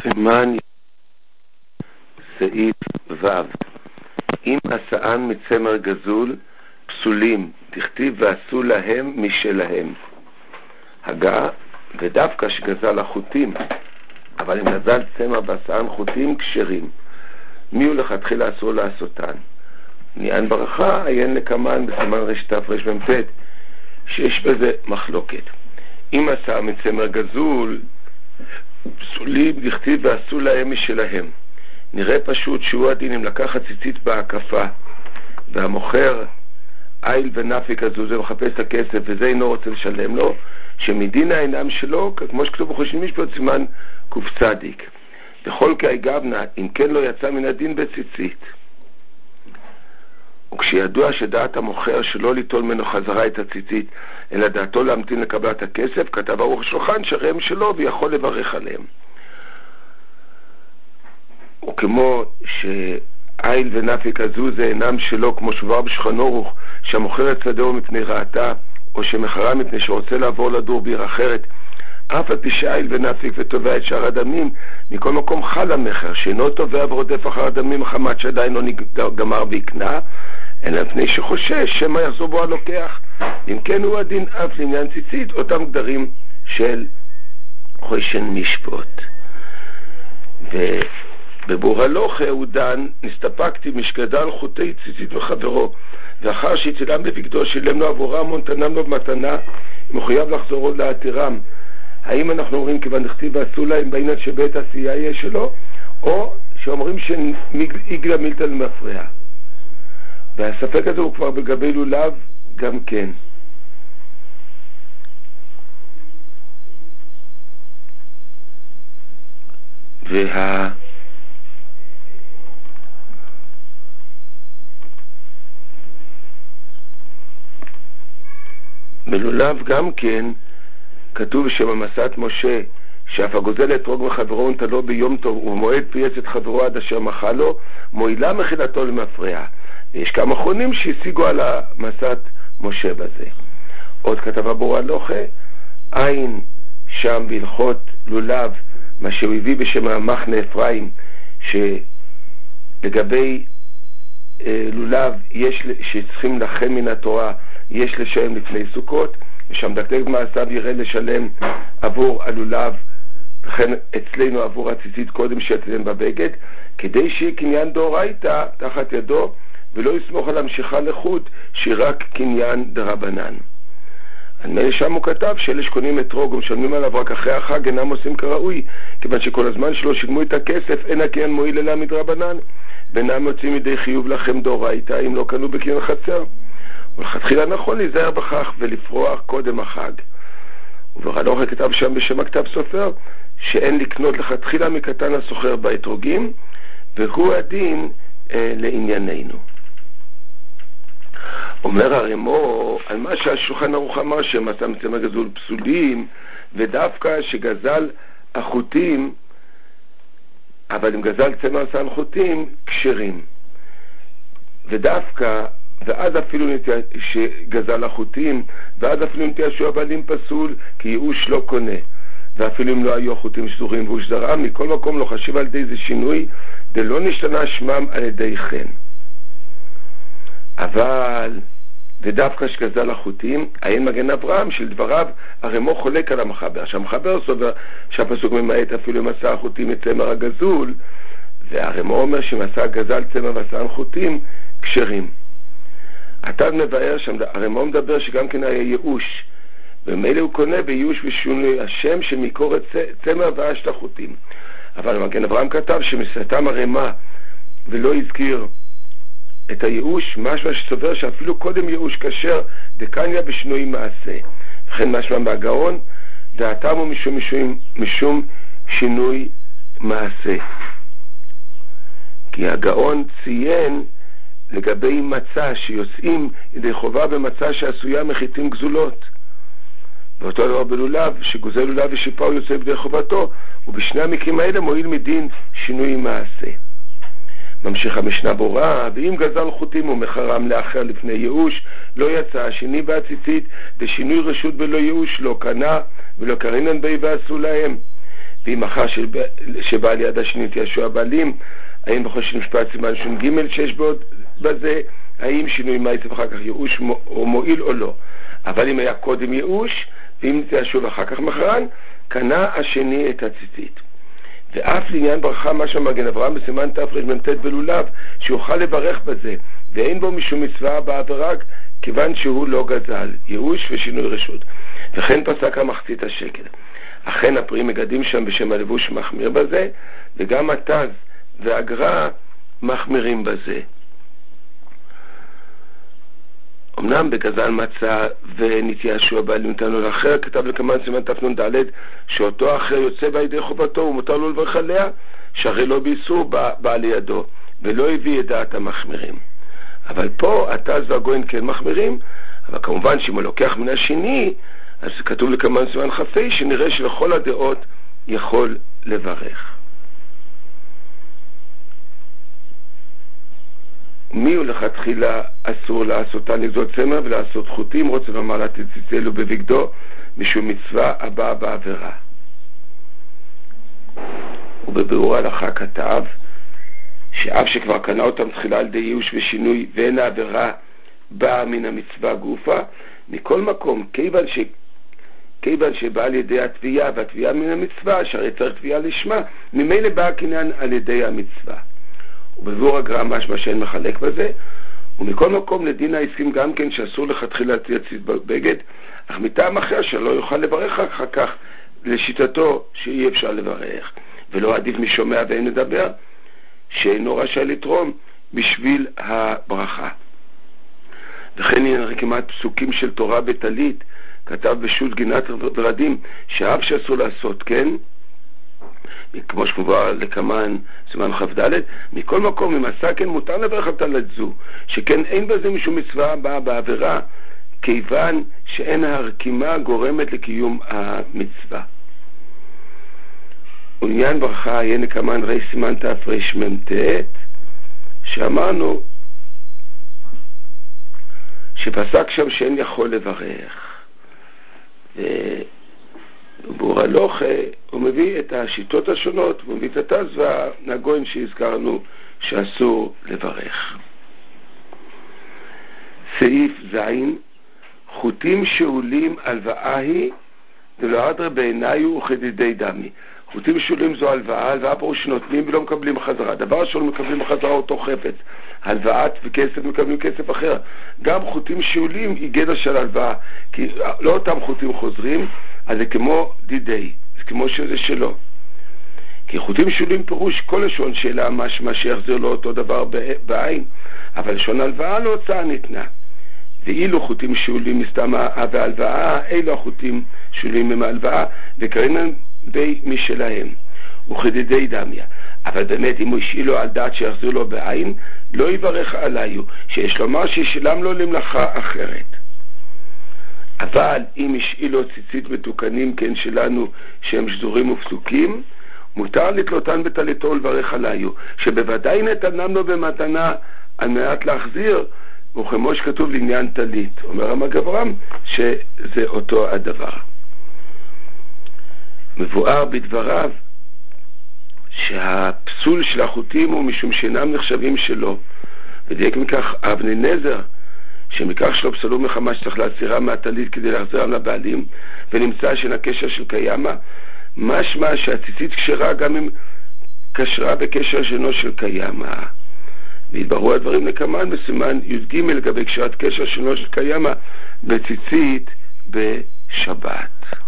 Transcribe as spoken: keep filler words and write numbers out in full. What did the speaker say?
סימן סעיף ו' אם עשאן מצמר גזול פסולים, דכתיב ועשו להם משלהם. הגה, ודווקא שגזל החוטים, אבל אם גזל צמר ועשאן חוטים כשרים, מי הוא לכתחילה אסור לעשותן? עניין ברכה עיין לקמן בסימן רשתף רשמ"ט שיש בזה מחלוקת. אם עשה מצמר גזול פסולים, דכתיב ועשו להם משלהם. נראה פשוט שהוא הדין אם לקח ציצית בהקפה והמוכר איל ונפיק הזו זה מחפש את הכסף וזה אינו רוצה לשלם לו, שמדין העינם שלו כמו שכתוב בחושן משפט סימן קופצדיק בכל כאי גבנה אם כן לא יצא מן הדין בציצית. וכשידוע שדעת המוכר שלא ליטול ממנו חזרה את הציצית אלא דעתו להמתין לקבלת הכסף, כתב ערוך שולחן שרם שלו ויכול לברך עליהם. וכמו שאיל ונפיק הזו זה אינם שלו, כמו שובר בשולחן ערוך שהמוכר יצדהו מפני רעתה או שמכרה מפני שרוצה לעבור לדור בעיר אחרת, אף על פי שאיל ונפיק ותובע את שאר הדמים, מכל מקום חל המכר שאינו תובע ורודף אחר הדמים מחמת שעדיין לא גמר ויקנה, אלא לפני שחושש שמא יחזור בו הלוקח. אם כן הוא הדין אף לעניין ציצית אותם גדרים של חושן משפט. ובבור הלוכה הוא דן נסתפקתי משגדל חוטי ציצית וחברו, ואחר שהצילם בבגדו שילם לו עבורם ונתנם לו במתנה, מחויב לחזור עוד להתירם. האם אנחנו אומרים כיוון דכתיב ועשו להם בעניין שבית עשייה יהיה שלו, או שאומרים שאיגלה מילתא למפרע? והספק הזה הוא כבר בגבי לולב גם כן. וה... בלולב גם כן כתוב שבמסעת משה שאף הגוזל אתרוג מחברו ונטלו ביום טוב ובמועד פייס את חברו עד אשר מחה לו, מועילה מחילתו למפרע. ויש כמה אחרונים שהשיגו על המסעת משה בזה. עוד כתב בור הלוכה עין שם בהלכות לולב מה שהוא הביא בשם המחנה אפרים, שלגבי אה, לולב יש שצריכים לכם מן התורה יש לשלם לפני סוכות, ושם דקדק מעשיו יראה לשלם עבור הלולב, וכן אצלנו עבור הציצית קודם שיצלם בבגד, כדי שיהיה קניין דאורייתא תחת ידו ולא יסמוך על המשיכה לחוט שהיא רק קניין דרבנן. הנמל שם הוא כתב שאלה שקונים אתרוג ומשלמים עליו רק אחרי החג אינם עושים כראוי, כיוון שכל הזמן שלא שילמו את הכסף אין הקניין מועיל אלא מדרבנן, ואינם יוצאים ידי חיוב לכם דאורייתא אם לא קנו בקניין חצר. ולכתחילה נכון להיזהר בכך ולפרוח קודם החג. ובור הלוכה כתב שם בשם הכתב סופר שאין לקנות לכתחילה מקטן הסוחר באתרוגים, והוא הדין אה, לענייננו. אומר הרמו על מה שהשולחן ערוך אמר שהם עשה מצמר גזול פסולים, ודווקא שגזל החוטים, אבל אם גזל צמר עשאן חוטים כשרים, ודווקא ואז אפילו נטייה שגזל החוטים, ואז אפילו נטייה שהוא הבעלים פסול כי ייאוש לא קונה, ואפילו אם לא היו החוטים שזורים והוא שזרם, מכל מקום לא חשיב על ידי זה שינוי ולא נשתנה שמם על ידי חן. אבל ודווקא שגזל החוטים עיין מגן אברהם של דבריו הרמו חולק על המחבר, שהמחבר סובר שהפסוק ממעט אפילו אם עשה החוטים את צמר הגזול, והרמו אומר שאם עשה גזל צמר ועשאן חוטים כשרים. אתה מבאר שם, הרמו מדבר שגם כן היה ייאוש, ומילא הוא קונה בייאוש ושינוי השם שמקור צמר ואשת החוטים. אבל מגן אברהם כתב שמסתם הרמה ולא הזכיר את הייאוש, משמע שסובר שאפילו קודם ייאוש כשר דקניה בשינוי מעשה, וכן משמע מהגאון דעתם הוא משום, משום, משום שינוי מעשה, כי הגאון ציין לגבי מצה שיוצאים ידי חובה במצה שעשויה מחיתים גזולות, ואותו דבר בלולב שגוזל לולב ושיפה הוא יוצא בידי חובתו, ובשני המקרים האלה מועיל מדין שינוי מעשה. ממשיך המשנה ברורה, ואם גזל חוטים ומחרם לאחר לפני ייאוש לא יצא השני והציצית, ושינוי רשות בלא ייאוש לא קנה ולא קרינן בי ועשו להם, ואם אחר שבא על יד השני תישוע הבעלים, האם בכל שנשפט סימן שום ג' שיש בעוד בזה, האם שינוי מייס ואחר כך ייאוש או מועיל או לא. אבל אם היה קודם ייאוש, ואם תישוע ואחר כך מחרן, קנה השני את הציצית. ואף לעניין ברכה מה שמגן אברהם בסימן תרמ"ט בלולב, שיוכל לברך בזה, ואין בו משום מצווה בעבירה, כיוון שהוא לא גזל, ייאוש ושינוי רשות. וכן פסק המחצית השקל. אכן הפרי מגדים שם בשם הלבוש מחמיר בזה, וגם התז והגרע מחמירים בזה. אמנם בגזל מצה ונתיישוע בעלים נתנו לאחר, כתב לכמן סימן תפנון ד' שאותו אחר יוצא בידי חובתו ומותר לו לברך עליה, שהרי לא באיסור בא, בא לידו, ולא הביא את דעת המחמירים. אבל פה התז והגוין כן מחמירים, אבל כמובן שאם הוא לוקח מן השני, אז כתוב לכמן סימן חפי, שנראה שלכל הדעות יכול לברך. מי הוא לכתחילה אסור לעשותה נגזות צמר ולעשות חוטים, רוצה לומר לתציצלו בבגדו, משום מצווה הבאה בעבירה. ובביאור ההלכה כתב, שאף שכבר קנה אותם תחילה על די ייאוש ושינוי, ואין העבירה באה מן המצווה גופה, מכל מקום, כיוון ש... כיוון שבא על ידי התביעה, והתביעה מן המצווה, שהרי צריך תביעה לשמה, ממילא בא הקניין על ידי המצווה. ובביאור הגר"א משמע שאין מחלק בזה, ומכל מקום לדין העסקים גם כן שאסור לכתחילה להציץ בבגד, אך מטעם אחר שלא יוכל לברך אחר כך לשיטתו שאי אפשר לברך, ולא עדיף משומע ואין מדבר, שאינו רשאי לתרום בשביל הברכה. וכן הנה כמעט פסוקים של תורה בטלית, כתב בשו"ת גינת ורדים, שאף שאסור לעשות כן, כמו שכבר לכמן סימן כ"ד, מכל מקום אם עשה כן מותר לברך על טלית זו, שכן אין בזה משום מצווה הבאה בעבירה, כיוון שאין ההרקימה גורמת לקיום המצווה. ועניין ברכה יהיה לכמן רי סימן תרמ"ט, שאמרנו שפסק שם שאין יכול לברך. ובור הלוך הוא מביא את השיטות השונות, הוא מביא את התז והגוין שהזכרנו שאסור לברך. סעיף זין, חוטים שאולים הלוואה היא ולא אדרה בעיניו וכדידי דמי. חוטים שאולים זו הלוואה, הלוואה פה שנותנים ולא מקבלים חזרה. דבר שלא מקבלים חזרה אותו חפץ, הלוואת וכסף מקבלים כסף אחר. גם חוטים שאולים היא גדר של הלוואה, כי לא אותם חוטים חוזרים, אז זה כמו דידי, זה כמו שזה שלו. כי חוטים שאולים פירוש כל לשון שאלה משמע שיחזיר לו אותו דבר בעין, אבל לשון הלוואה לא הוצאה ניתנה. ואילו חוטים שאולים מסתמה והלוואה, אילו החוטים שאולים הם ההלוואה, וקראינם בי משלהם, וכדידי דמיה. אבל באמת אם הוא השאילו על דעת שיחזיר לו בעין, לא יברך עליו, שיש לומר שישלם לו למלאכה אחרת. אבל אם השאילו ציצית מתוקנים כן שלנו שהם שזורים ופסוקים, מותר לתלותן בטליתו ולברך עליו, שבוודאי נתנם לו במתנה על מנת להחזיר, וכמו שכתוב לעניין טלית, אומר המג אברהם שזה אותו הדבר. מבואר בדבריו שהפסול של החוטים הוא משום שאינם נחשבים שלו, ודייק מכך אבני נזר, שמכך שלא פסלו מחמה שצריך להסירה מהטלית כדי להחזירם לבעלים, ונמצא שאין הקשר של קיימה, משמע שהציצית כשרה גם אם קשרה בקשר שאינו של קיימה. והתבררו הדברים לכמן בסימן י"ג לגבי קשרת קשר שאינו של קיימה בציצית בשבת.